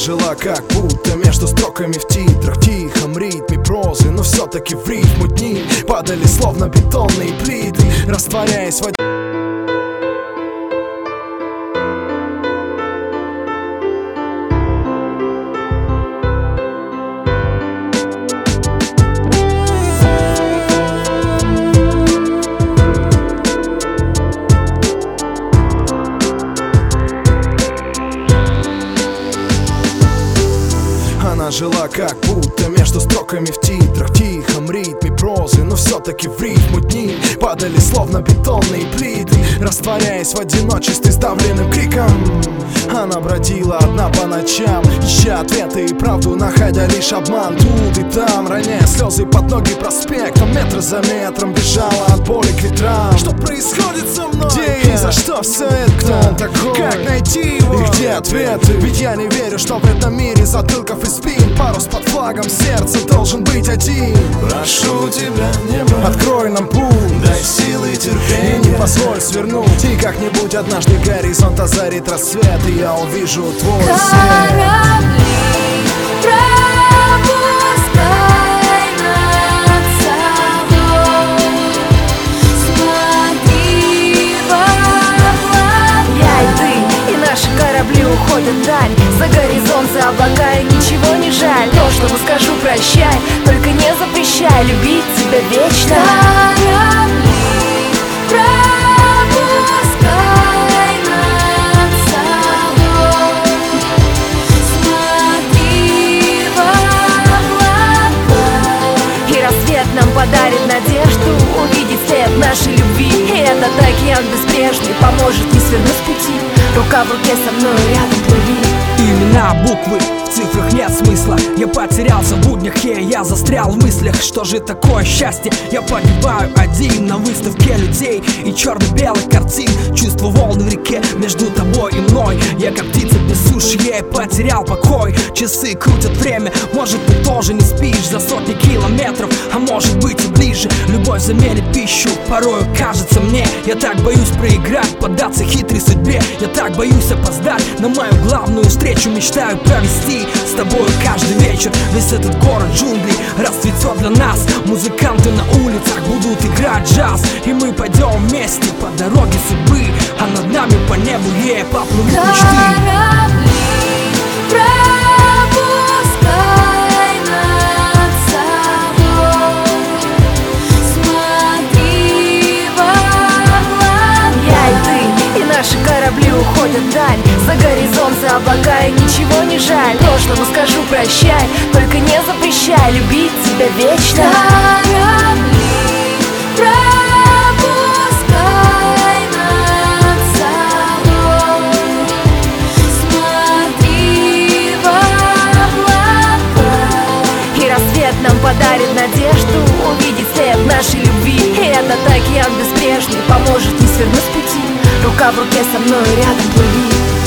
жила как будто между строками в титрах, в тихом ритме прозы, но все-таки в рифму дни падали словно бетонные плиты, растворяясь в Она жила как будто между строками в титрах, в тихом ритме прозы, но все-таки в рифму дни падали словно бетонные плиты, растворяясь в одиночестве сдавленным криком. Она бродила одна по ночам, ища ответы и правду, находя лишь обман тут и там, роняя слезы под ноги проспектом, метр за метром бежала от боли к ветрам. Что происходит со мной? Где я? За что все это? Кто он такой? Как найти его? И где ответы? Ведь я не верю, что в этом мире затылков и спин парус под флагом сердца должен быть один. Прошу тебя, небо, открой нам путь, дай силы и терпения, и не позволь свернуть. И как-нибудь однажды горизонт озарит рассвет, и я увижу твой свет. Уходят вдаль, за горизонт, за облака, и ничего не жаль. То, что скажу, прощай, только не запрещай любить тебя вечно. Корабли пропускай над собой, смотри в облака, и рассвет нам подарит надежду увидеть след нашей любви. И этот океан беспрежный поможет не свернуть с пути. Рука в руке со мной рядом плыви. Имена, буквы, в цифрах нет смысла. Я потерялся в буднях, я застрял в мыслях. Что же такое счастье? Я погибаю один на выставке людей и черно-белых картин. Чувство волны в реке между тобой и мной. Я как птица без суши, я потерял покой. Часы крутят время, может ты тоже не спишь за сотни километров, а может быть и ближе. Любовь заменит пищу, порою кажется мне. Я так боюсь проиграть, поддаться хитрой судьбе. Я так боюсь опоздать на мою главную встречу. Мечтаю провести с тобой каждый вечер. Весь этот город джунглей расцветет для нас. Музыканты на улицах будут играть джаз, и мы пойдем вместе по дороге судьбы, а над нами по небу поплывут мечты. Пропускай над собой, смотри в облака. Я и ты, и наши корабли уходят вдаль, за горизонт, за облака, и ничего не жаль. Прошлому скажу прощай, только не запрещай любить тебя вечно. Корабли пропускай над собой, смотри в облака, и рассвет нам подарит надежду увидеть след нашей любви. И этот океан беспрежный поможет не свернуть с пути. Рука в руке со мной рядом плыви.